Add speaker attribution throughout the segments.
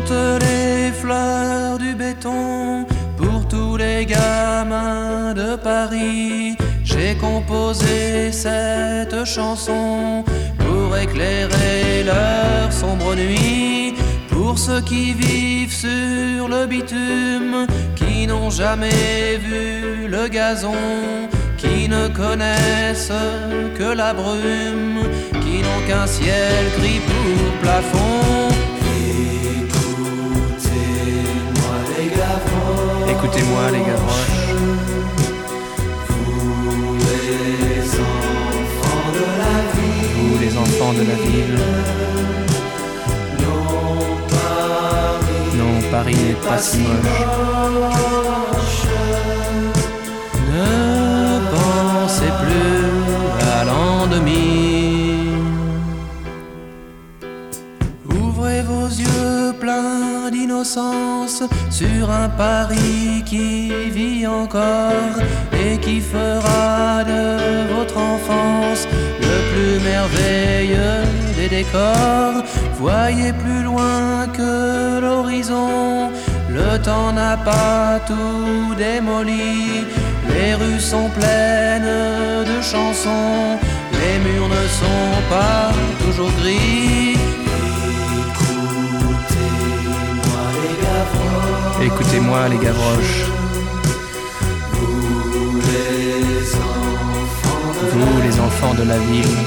Speaker 1: toutes les fleurs du béton, pour tous les gamins de Paris, j'ai composé cette chanson pour éclairer leur sombre nuit. Pour ceux qui vivent sur le bitume, qui n'ont jamais vu le gazon, qui ne connaissent que la brume, qui n'ont qu'un ciel gris pour plafond. Écoutez-moi les Gavroches,
Speaker 2: Écoutez-moi les Gavroches,
Speaker 1: vous les enfants de la ville,
Speaker 2: vous les enfants de la ville. Non, Paris n'est pas si moche.
Speaker 1: Ne pensez plus à l'an 2000. Ouvrez vos yeux pleins d'innocence sur un Paris qui vit encore et qui fera de votre enfance le plus merveilleux des décors. Voyez plus loin que l'horizon, le temps n'a pas tout démoli. Les rues sont pleines de chansons, les murs ne sont pas toujours gris. Écoutez-moi les Gavroches,
Speaker 2: Écoutez-moi les Gavroches, vous les enfants de la ville.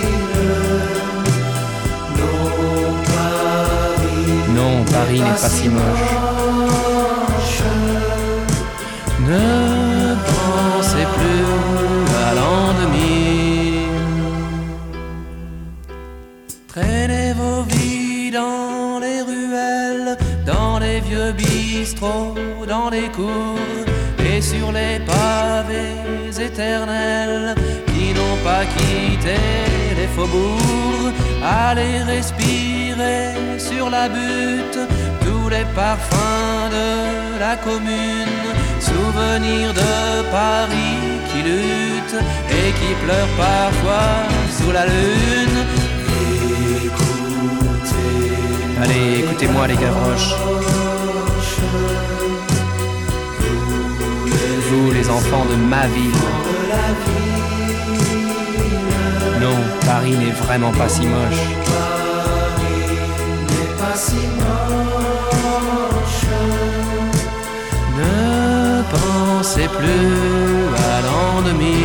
Speaker 2: Non, Paris n'est pas si moche.
Speaker 1: Ne pensez plus à l'an 2000. Traînez vos vies dans les ruelles, dans les vieux bistrots, dans les cours et sur les pavés éternels qui n'ont pas quitté les faubourgs. Allez respirer sur la butte tous les parfums de la commune, souvenirs de Paris qui lutte et qui pleure parfois sous la lune.
Speaker 2: Allez, écoutez-moi les Gavroches, vous les enfants de ma ville. Non, Paris n'est vraiment pas si moche.
Speaker 1: Ne pensez plus à l'an 2000.